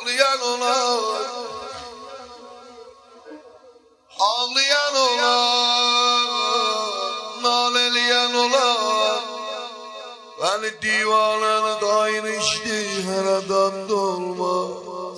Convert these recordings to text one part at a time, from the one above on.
Ağlayan olar, ağlayan olar, naleleyen olar. Beni divanın kayın içti her adam da olmaz.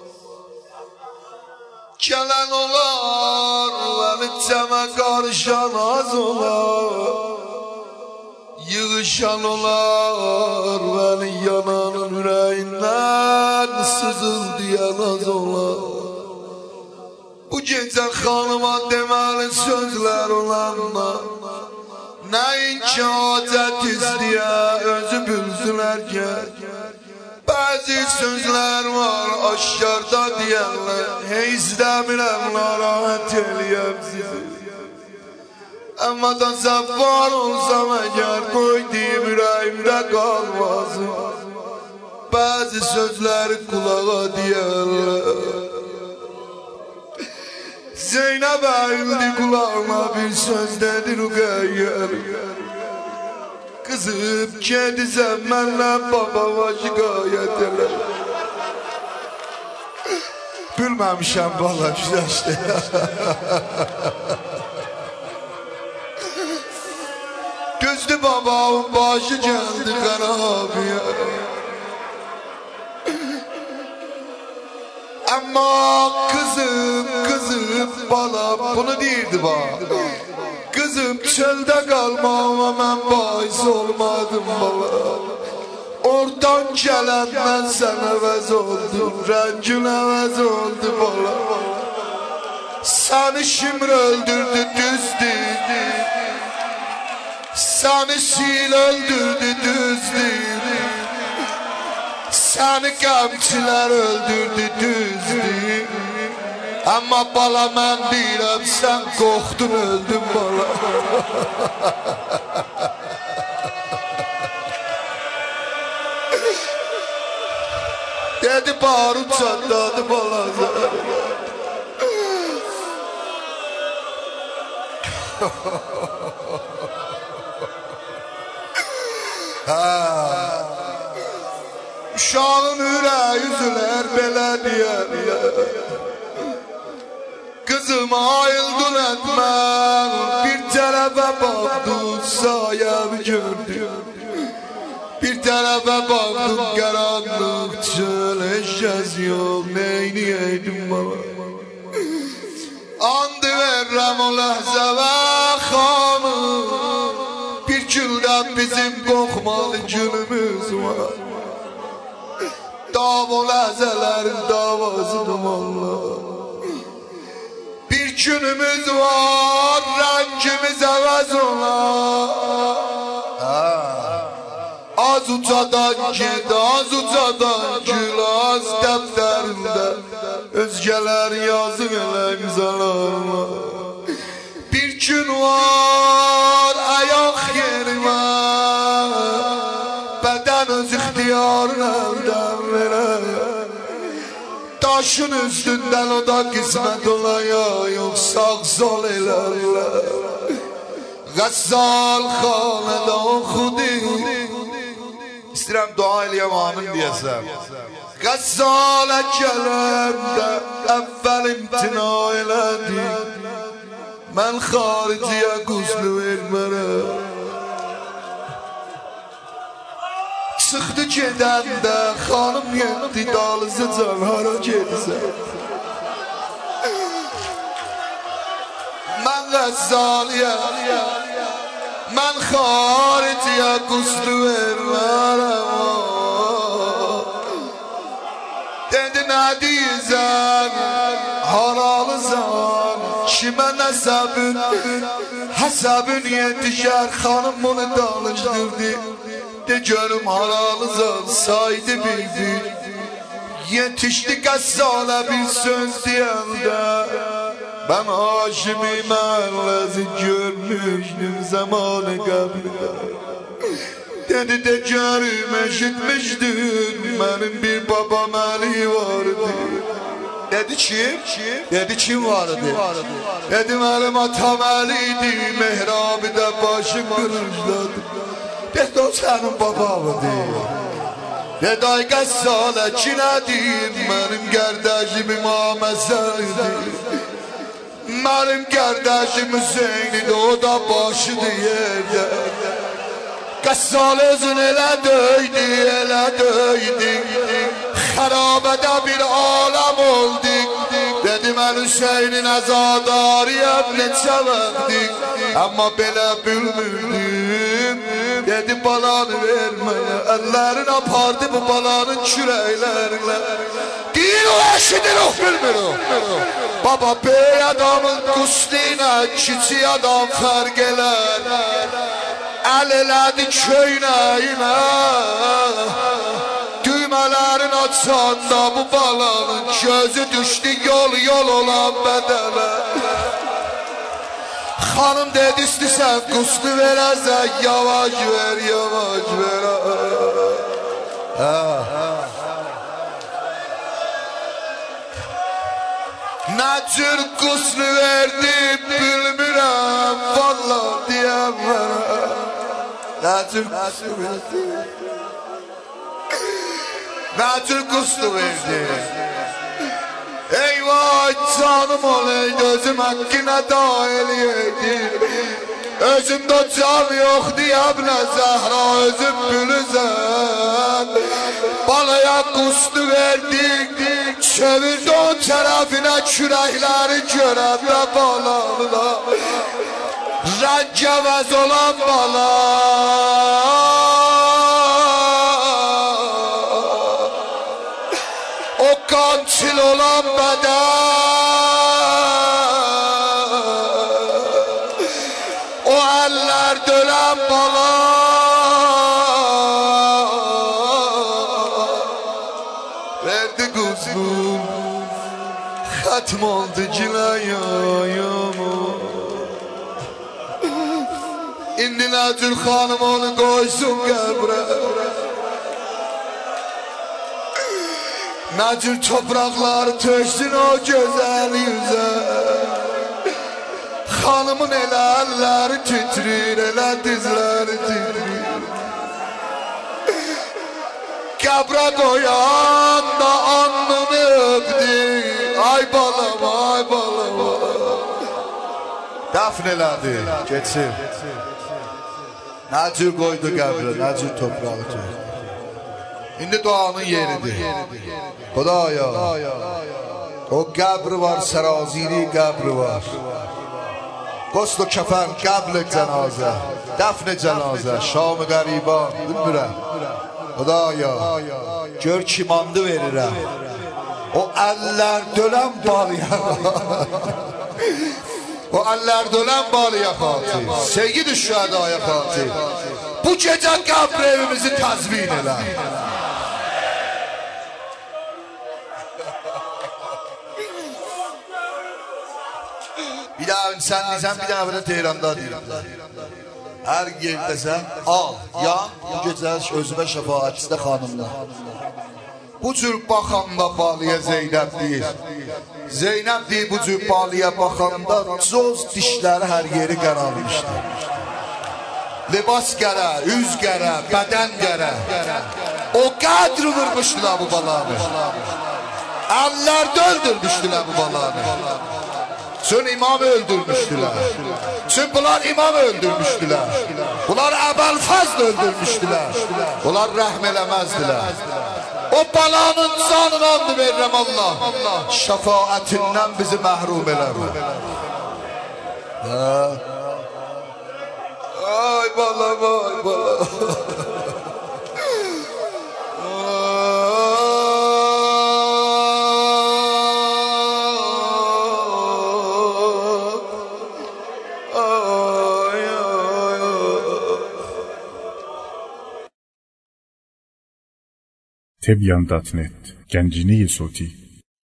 Gelen olar, beni ceme karışan az olar. Yığışan olar, beni yananın yüreğinden sızıl diyen az olar. Bu gece hanıma demeli sözler olanlar, neyinki acet isteye özü bilsinlerken, bazı sözler var aşkarda diyenler, hey istemirem narahat eləyəm sizi. Ama da zavar olsam eğer koyduğum yüreğimde kalmaz. Bazı sözleri kulağa diyenler, Zeynep eğildi kulağıma bir söz dedi Rüqeyye. Kızım kedi zemmenle babama şikayet eder. Bilmemişim valla güzel işte. Gözlü babamın başı geldi karabiye. Ama kızım bana bunu değildi bana. Kızım çölde kalma ama ben bahis olmadım bana. Oradan gelen ben sana əvəz oldum, rəngin əvəz oldu bana. Seni şimr öldürdü düzdü, seni sil öldürdü düzdü. Seni qəmçilər öldürdü düzdü. Ama bala mən deyirəm, sən qorxdun öldün bala. Dedi barut çatladı bala. Uşağın yüreği yüzüler belə deyər. Kızım ayıldın etmem, bir tarafa baktım sayem gördüm. Bir tarafa baktım karanlık çöl eşyaz yok, neyini yedim bana. Andı verrem o ləhzə və xanım, bir gündən bizim qorxmalı günümüz var. Dava ləhzələrin davasıdır Allah. Bir günümüz var, rengimiz əvəz olar. Az ucadan ged, az ucadan gül, az dəftərində özgələr yazıq elə imzalarla. Bir gün var, ayaq yerimə, bədən öz ixtiyarını əldən verər. Taşın üstünden o da kısmet olaya, yok sağ sol elerler. Gassal xanədə oxudu. İstəyirəm dua eləyəm amin deyəsəm. Gassala gələndə əvvəl imtina elədi. Mən xariciyə quslu vermərəm. Çıxdı gedəndə xanım yetti dalısı can hara gedirsən. Mən qəzzaliyəm, mən xariciyə quslu vermərəm. Dedi nə deyirsən, haralısan, kimə nəsəbün, həsəbün yetişər. Xanım bunu danışdırdı. De görüm haralızan saydı bildi. Yetişdi qəssala bir söz deyəndə, ben Haşimi məlləzi görmüşdüm zamanı qəbrdə. Dedi de görüm eşitmişdin, benim bir babam əli vardı. Dedi kim? Dedi kim vardı? Dedim elim atam əliydi, mehrabidə başım qırıcladı. Dedi o senin babandı. Eday qəssala ki nədir, mənim qərdəşim İmam Həsənidir. Mənim qərdəşim Hüseynidir, o da başıdır yerdə. Qəssal özün elə döydü, xərabədə bir aləm oldik. Dedi mən Hüseynin əzadarıyəm neçə vaxtdik, amma belə bilmirdim. Dedi balanı verməyə, əllərin apardı bu balanın kürəklərinə. Deyir o eşidir o bilmir o. Baba bey adamın qüsliyinə kiçik adam fərq elər. Əl elədi köynəyinə, düymələrin açanda bu balanın gözü düşdü yol olan bədələ. Xanım dedi istəsən quslu verəsən, yavaş ver. Nə cür quslu verdi bilmirəm, vallahi deyəm mənə. Nə cür quslu verdi, nə cür quslu verdi. Eyvah canım olaydı, özüm hakkına dahil yedi. Özümdə can yox deyəblə Zəhra, özüm bülüzəm. Balaya quslu verdik, çevirdi o tərəfinə kürəkləri görəndə balanına. Rəngəvəz olan bala, o qançil olan bədən, o əllər dölən bala. Verdi quzum, xətm oldu giləyayamu. İndi Nəcül xanım onu qoysun qəbrə. Nəcül topraqları töksün o gözəl yüzə. Xanımın elə əlləri titrir, elə dizləri titrir. Qəbrə qoyan da alnını öpdü. Ay balama, ay balama. Dəfn elədi, geçsin. Nəcül qoydu qəbrə, Nəcül toprağı töksün. İndi duanın yeridir. Xudaya, o qəbri var, səraziri qəbri var. Qoslu kəfən, qəbl cənazə, dəfn cənazə, şam-ı qəriban, bilmirəm. Xudaya, gör kimandı verirəm. O əllər dölən balıya, o əllər dölən balıya xatır, sevgi düşədaya xatır. Bu gecə qəbr evimizi təzmin elə. Bir daha sen diysen, bir daha böyle Tehranda deyirlər. Her yerdəsən, al, yan, bu gecə özümə şəfaətçidə xanımla. Bu cür baxanda balıya Zeynəb deyir. Zeynəb deyir, bu cür balıya baxanda coz dişləri hər yeri qaralmışdı. Libas qərə, üz qərə, bədən qərə. O qədr vurmuşdular bu balanı. Əllərdə öldürmüşdülər bu balanı. Çün imamı öldürmüşdülər. Çün bunlar imamı öldürmüşdülər. Bunlar Əbəlfəzl öldürmüşdülər. Bunlar rəhm eləməzdilər. O balanın canını andı verirəm Allah. Şəfaətindən bizi məhrum eləmə. Ay balam, ay balam. Tebyan.net Gənciniyi Soti